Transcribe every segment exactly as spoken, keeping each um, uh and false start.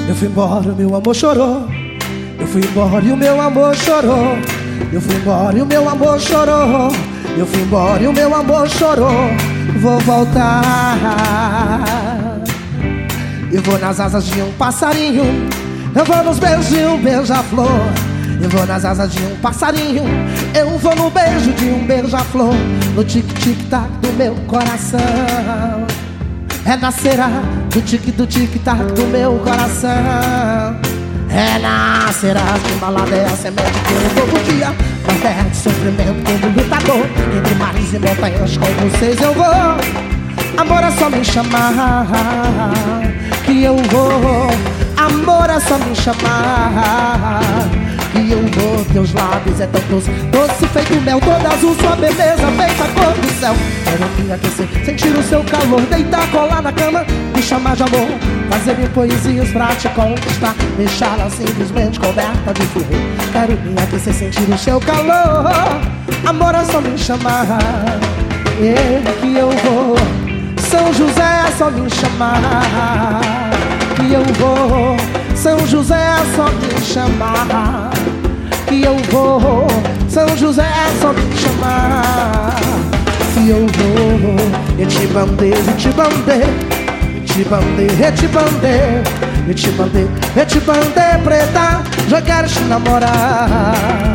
Eu fui embora, o meu amor chorou. Eu fui embora e o meu amor chorou. Eu fui embora e o meu amor chorou. Eu fui embora e o meu amor chorou. Vou voltar. Eu vou nas asas de um passarinho. Eu vou nos beijos de um beija-flor. Eu vou nas asas de um passarinho. Eu vou no beijo de um beija-flor. No tic-tic-tac do meu coração. Renascerá do tic do tic-tac do meu coração. Renascerá, que balada é a semente que eu novo dia. Uma terra de sofrimento como lutador. Entre mares e montanhas com vocês eu vou. Amor é só me chamar que eu vou. Amor é só me chamar que eu vou. Teus lábios é tão doce, doce feito mel, toda azul, sua beleza feita cor do céu. Quero me aquecer, sentir o seu calor, deitar, colar na cama, me chamar de amor, fazer mil poesias pra te conquistar, deixá-la simplesmente coberta de flor. Quero me aquecer, sentir o seu calor. Amor é só me chamar, é que eu vou. São José é só me chamar que eu vou. São José é só me chamar que eu vou. São José é só me chamar que eu vou. E te bandei, e te bandei, e te bandei, e te bandei, e te bandei, e te bandei, preta, já quero te namorar.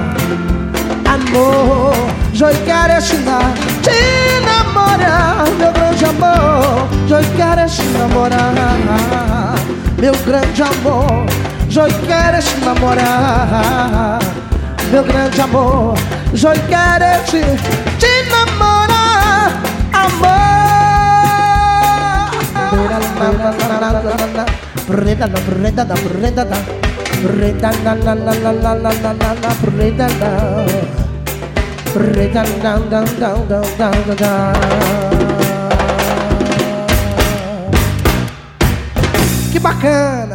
Amor, já quero te namorar, meu grande amor, já quero te namorar. Meu grande amor, já quero te namorar. Meu grande amor, já quero te, te namorar. Amor. Preta na preta na preta na preta na na na na na na na na preta na preta na na na na na na. Que bacana!